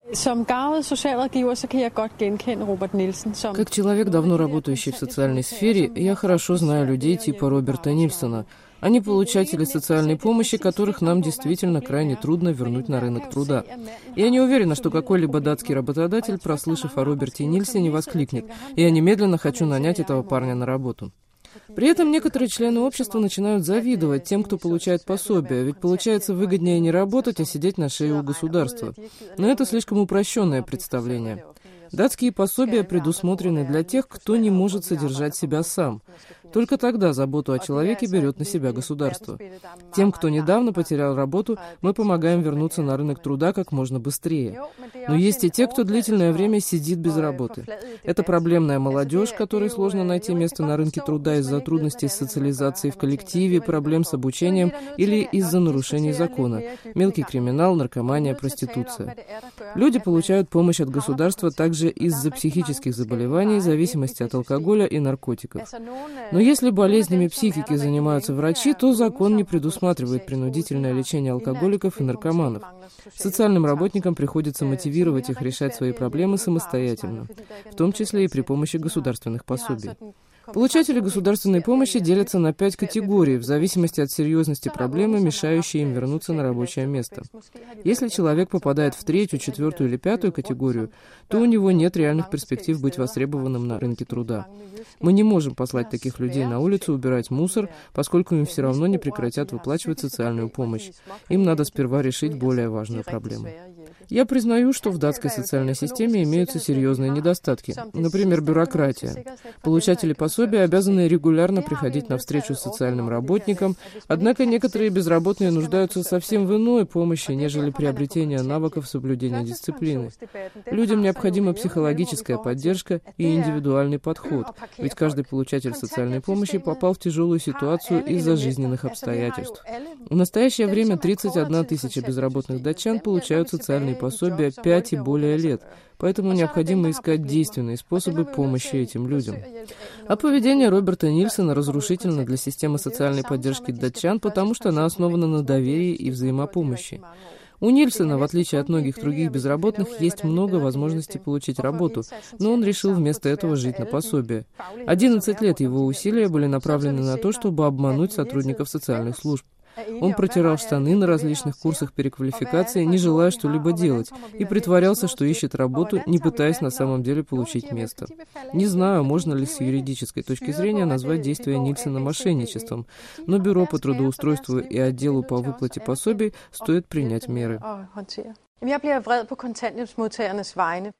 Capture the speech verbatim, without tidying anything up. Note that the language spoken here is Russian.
Как человек, давно работающий в социальной сфере, я хорошо знаю людей типа Роберта Нильсона. Они получатели социальной помощи, которых нам действительно крайне трудно вернуть на рынок труда. Я не уверена, что какой-либо датский работодатель, прослышав о Роберте Нильсоне, воскликнет: «Я немедленно хочу нанять этого парня на работу». При этом некоторые члены общества начинают завидовать тем, кто получает пособие, ведь получается выгоднее не работать, а сидеть на шее у государства. Но это слишком упрощенное представление. Датские пособия предусмотрены для тех, кто не может содержать себя сам. Только тогда заботу о человеке берет на себя государство. Тем, кто недавно потерял работу, мы помогаем вернуться на рынок труда как можно быстрее. Но есть и те, кто длительное время сидит без работы. Это проблемная молодежь, которой сложно найти место на рынке труда из-за трудностей с социализацией в коллективе, проблем с обучением или из-за нарушений закона, мелкий криминал, наркомания, проституция. Люди получают помощь от государства также из-за психических заболеваний, зависимости от алкоголя и наркотиков. Но если болезнями психики занимаются врачи, то закон не предусматривает принудительное лечение алкоголиков и наркоманов. Социальным работникам приходится мотивировать их решать свои проблемы самостоятельно, в том числе и при помощи государственных пособий. Получатели государственной помощи делятся на пять категорий в зависимости от серьезности проблемы, мешающей им вернуться на рабочее место. Если человек попадает в третью, четвертую или пятую категорию, то у него нет реальных перспектив быть востребованным на рынке труда. Мы не можем послать таких людей на улицу убирать мусор, поскольку им все равно не прекратят выплачивать социальную помощь. Им надо сперва решить более важную проблему. Я признаю, что в датской социальной системе имеются серьезные недостатки. Например, бюрократия. Получатели пособия обязаны регулярно приходить на встречу с социальным работником, однако некоторые безработные нуждаются совсем в иной помощи, нежели приобретение навыков соблюдения дисциплины. Людям необходима психологическая поддержка и индивидуальный подход, ведь каждый получатель социальной помощи попал в тяжелую ситуацию из-за жизненных обстоятельств. В настоящее время тридцать одна тысяча безработных датчан получают социальные пособия пять и более лет, поэтому необходимо искать действенные способы помощи этим людям. А поведение Роберта Нильсона разрушительно для системы социальной поддержки датчан, потому что она основана на доверии и взаимопомощи. У Нильсона, в отличие от многих других безработных, есть много возможностей получить работу, но он решил вместо этого жить на пособие. одиннадцать лет его усилия были направлены на то, чтобы обмануть сотрудников социальных служб. Он протирал штаны на различных курсах переквалификации, не желая что-либо делать, и притворялся, что ищет работу, не пытаясь на самом деле получить место. Не знаю, можно ли с юридической точки зрения назвать действия Нильсона мошенничеством, но Бюро по трудоустройству и отделу по выплате пособий стоит принять меры.